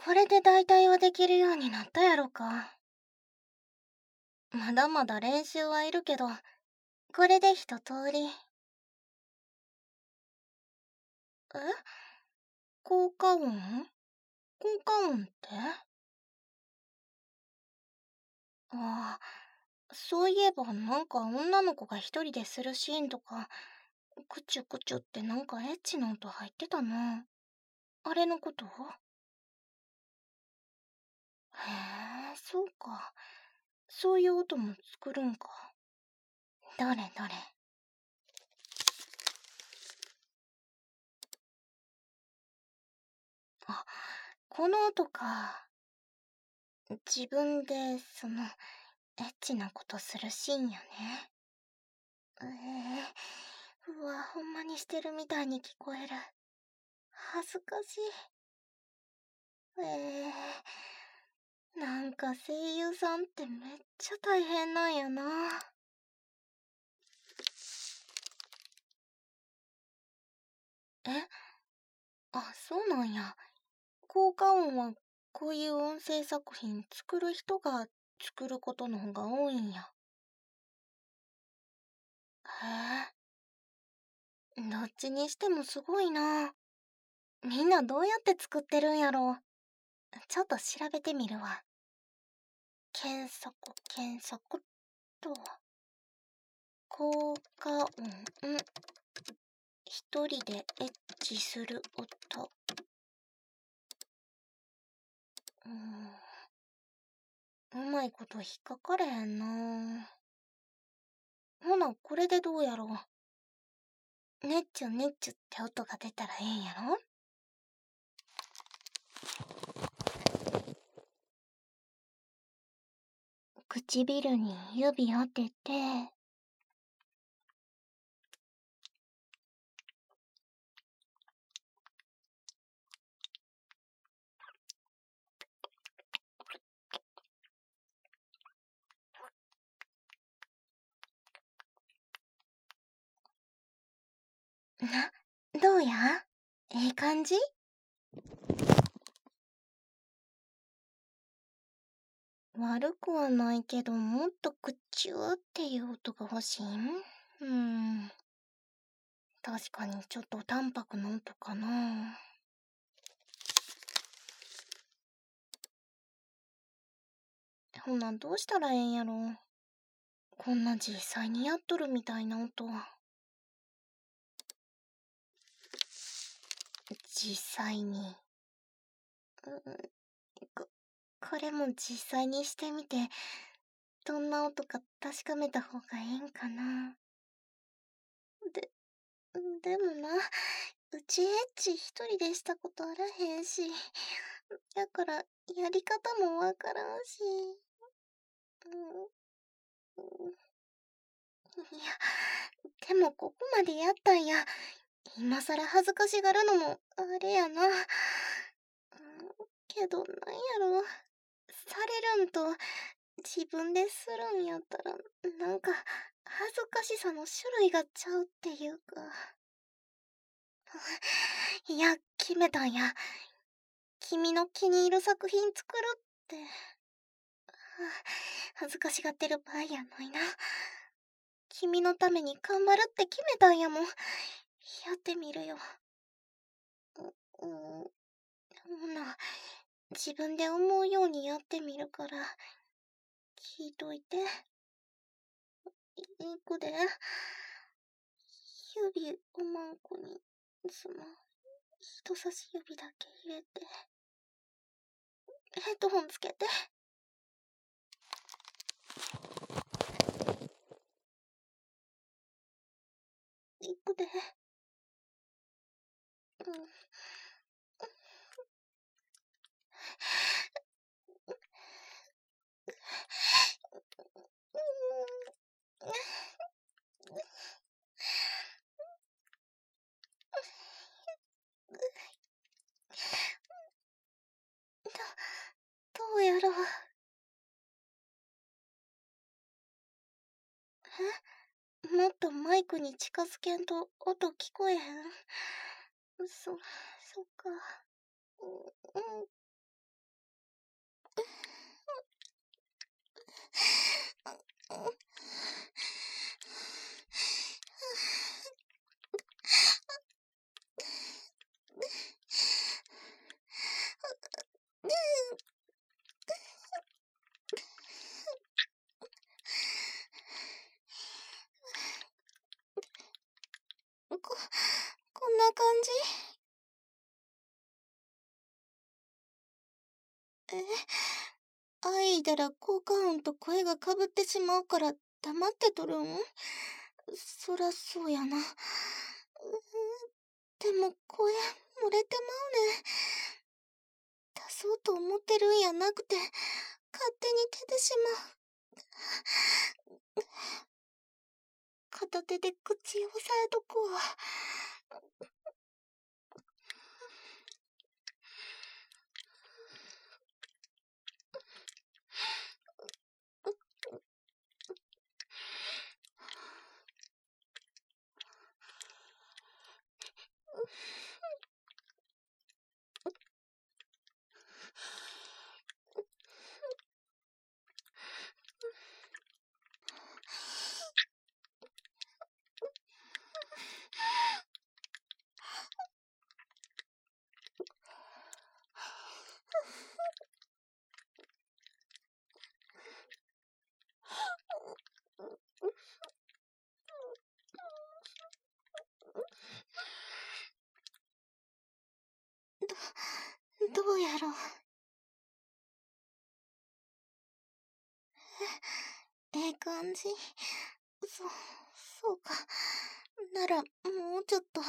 これで代替はできるようになったやろか。まだまだ練習はいるけど、これで一通り。え、効果音効果音って？ああ、そういえばなんか女の子が一人でするシーンとか、クチュクチュってなんかエッチな音入ってたな。あれのこと？へえ、そうか。そういう音も作るんか。どれどれ。あ、この音か。自分で、エッチなことするシーンやね。うわ、ほんまにしてるみたいに聞こえる。恥ずかしい。なんか声優さんってめっちゃ大変なんやな。え、あ、そうなんや。効果音はこういう音声作品作る人が作ることの方が多いんや。へえ、どっちにしてもすごいな。みんなどうやって作ってるんやろ。ちょっと調べてみるわ。検索っと。効果音、一人でエッチする音。うまいこと引っかかれへんな。ほな、これでどうやろう。ねっちゅねっちゅって音が出たらええんやろ。唇に指当てて、どうや？ええ感じ？悪くはないけど、もっとクチューっていう音が欲しいん？確かにちょっと淡白な音かな。ほな、どうしたらええんやろ。こんな実際にやっとるみたいな音は。実際に。こ、これも実際にしてみて、どんな音か確かめた方がいいんかな。で、でもな、うちエッチ一人でしたことあらへんし、だからやり方もわからんし。うん、いや、でもここまでやったんや。今さら恥ずかしがるのもあれやな。けどなんやろ。されるんと自分でするんやったら、なんか恥ずかしさの種類がちゃうっていうか。いや、決めたんや。君の気に入る作品作るって。恥ずかしがってる場合やないな。君のために頑張るって決めたんやもん。やってみるよ。ほな、自分で思うようにやってみるから、聞いといて。いくで。指おまんこに、人差し指だけ入れて、ヘッドホンつけて。いくで。うん。どうやろう。もっとマイクに近づけんと音聞こえへん。そっか。うん、 な感じ？愛いだら効果音と声がかぶってしまうから黙ってとるん？そらそうやな。でも声漏れてまうねん。出そうと思ってるんやなくて、勝手に出てしまう。片手で口を押さえとくわ。どうやろう。ええ感じ。そうか。なら、もうちょっと。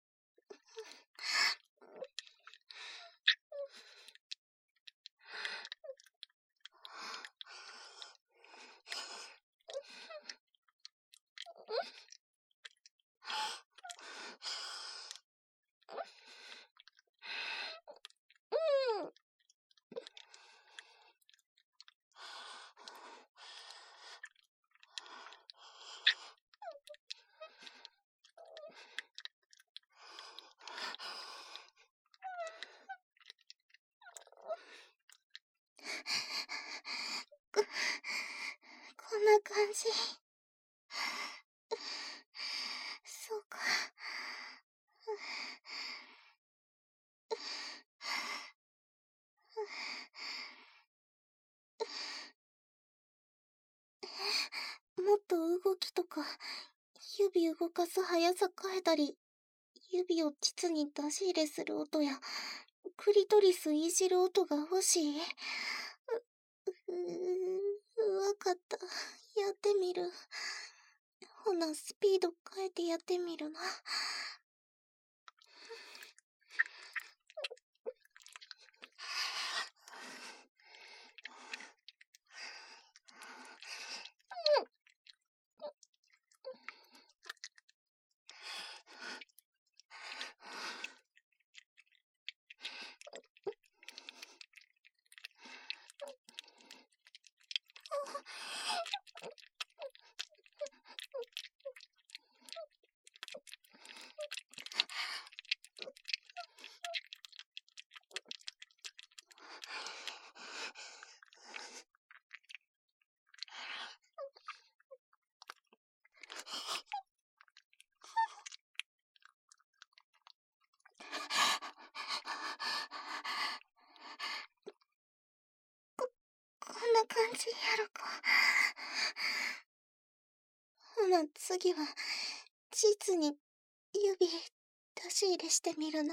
こんな感じ。そうか。もっと動きとか、指動かす速さ変えたり、指を膣に出し入れする音や、クリトリスいじる音が欲しい。わかった。やってみる。ほな、スピード変えてやってみるな。こんな感じやろか。ほな、次は、膣に指出し入れしてみるな。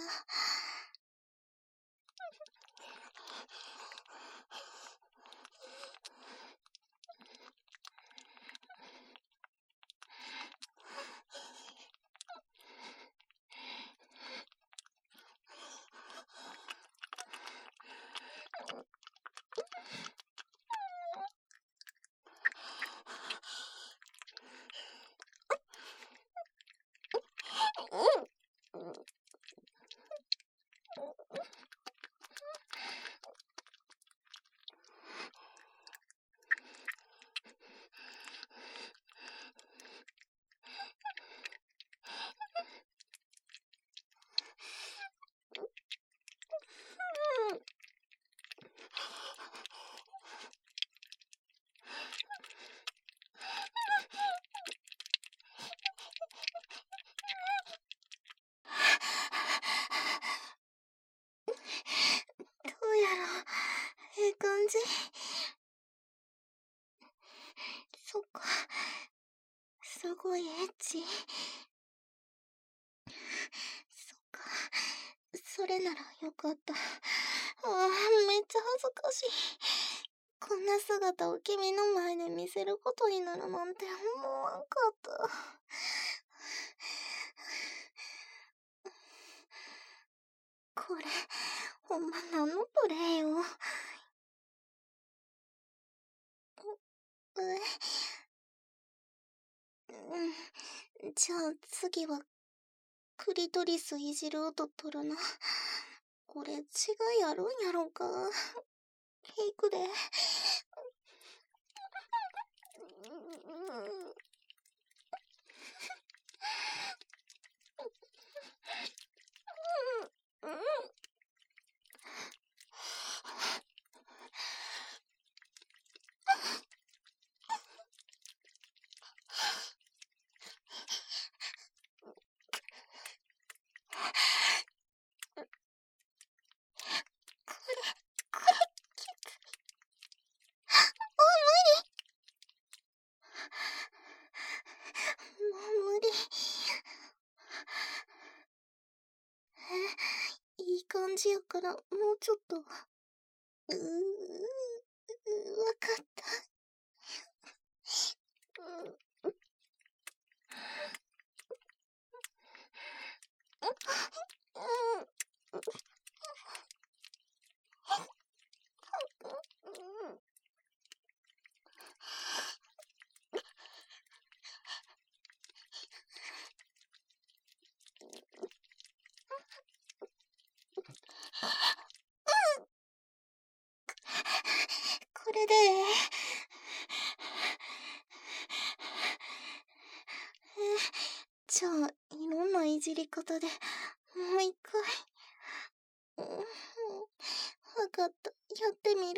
どうやろう。ええ感じ。そっか。すごいエッチ。 そっか。それならよかった。めっちゃ恥ずかしい。こんな姿を君の前で見せることになるなんて思わんかった。これ、ほんま何のプレイよ。じゃあ次はクリトリスいじる音取るな。これ違いあるんやろうか。いくで。もう無理。いい感じやからもうちょっと。わかった。これでじゃあいろんないじり方でもう一回。わかった。やってみる。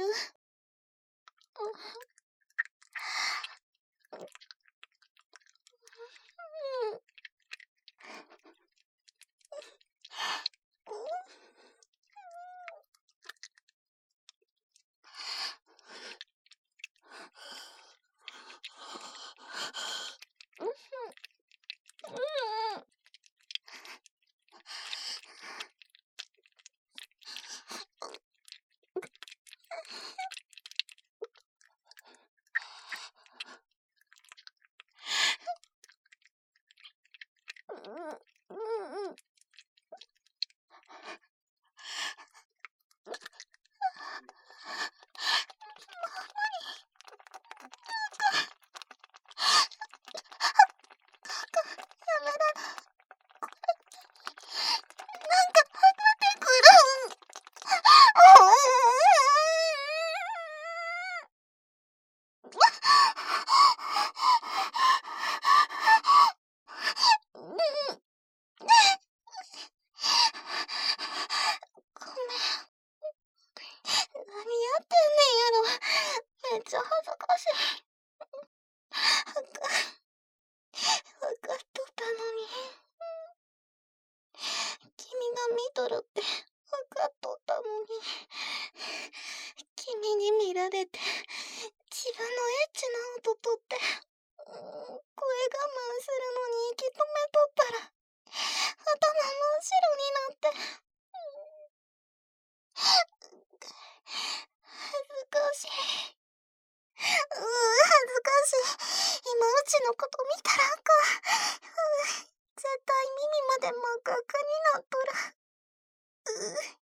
めっちゃ恥ずかしい。わかっとったのに。君が見とるってわかっとったのに。君に見られて自分のエッチな音とって声我慢するのに息止めとったら頭真っ白になって。恥ずかしい。恥ずかしい。今うちのこと見たらあかん。絶対耳まで真っ赤っかになっとる。